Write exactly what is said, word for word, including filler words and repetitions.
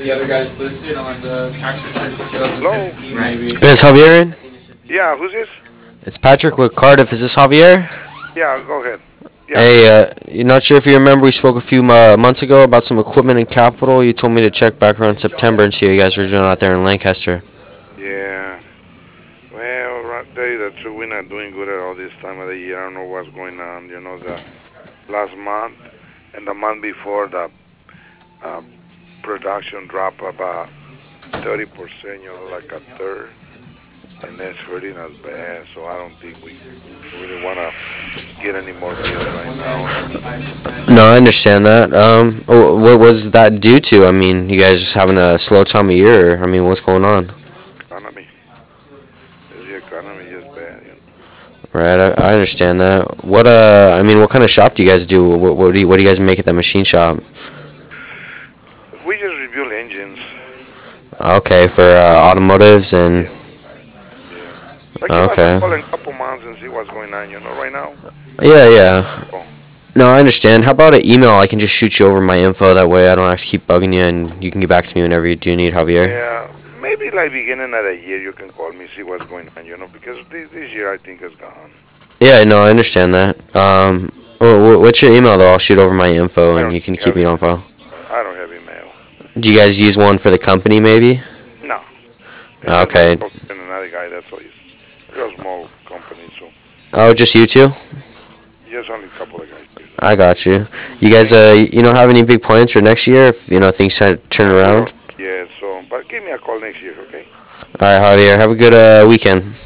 the other guys listed on the tax return for Hello? twenty fifteen, maybe. Is Javier in? Yeah, who's this? It's Patrick with Cardiff. Is this Javier? Yeah, go ahead. Yeah. Hey, uh, you're not sure if you remember we spoke a few uh, months ago about some equipment and capital. You told me to check back around September and see how you guys were doing out there in Lancaster. Yeah. Well, right there, that's true. We're not doing good at all this time of the year. I don't know what's going on. You know, the last month and the month before, the uh, production dropped about thirty percent, you know, like a third. And that's hurting us bad. So I don't think we really want to get any more deals right now. No, I understand that. Um, wh- what was that due to? I mean, you guys just having a slow time of year? Or, I mean, what's going on? Economy. The economy is bad, you know. Right, I, I understand that. What uh, I mean, what kind of shop do you guys do? What, what do you what do you guys make at that machine shop? We just rebuild engines. Okay, for uh, automotives and Yeah. But give us okay. a call in a couple months and see what's going on, you know, right now. Yeah, yeah. Oh, No, I understand. How about an email? I can just shoot you over my info. That way, I don't have to keep bugging you, and you can get back to me whenever you do need Javier. yeah, maybe like beginning of the year you can call me, see what's going on, you know, because this, this year I think is gone. Yeah, no, I understand that. Um, wh- wh- what's your email though? I'll shoot over my info, I and don't you can keep have me on email. file. I don't have email. Do you guys use one for the company, maybe? No. It's just Okay. myself and another guy, that's all. It's, we're a small company, so Oh, just you two? just only a couple of guys. I got you. You guys, uh, you don't have any big plans for next year? If you know things start to turn around. Yeah, so, but give me a call next year, okay? All right, Javier. Have a good uh, weekend.